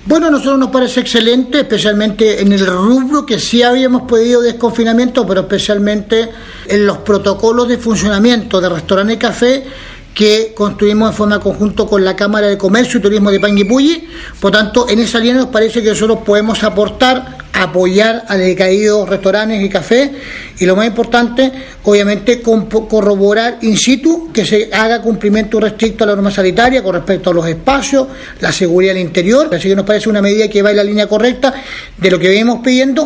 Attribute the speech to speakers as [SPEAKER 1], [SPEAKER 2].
[SPEAKER 1] Bueno, a nosotros nos parece excelente, especialmente en el rubro que sí habíamos pedido desconfinamiento, pero especialmente en los protocolos de funcionamiento de restaurantes y café que construimos en forma conjunta con la Cámara de Comercio y Turismo de Panguipulli. Por tanto, en esa línea nos parece que nosotros podemos apoyar a decaídos restaurantes y cafés, y lo más importante, obviamente, corroborar in situ que se haga cumplimiento restricto a la norma sanitaria con respecto a los espacios, la seguridad del interior. Así que nos parece una medida que va en la línea correcta de lo que venimos pidiendo.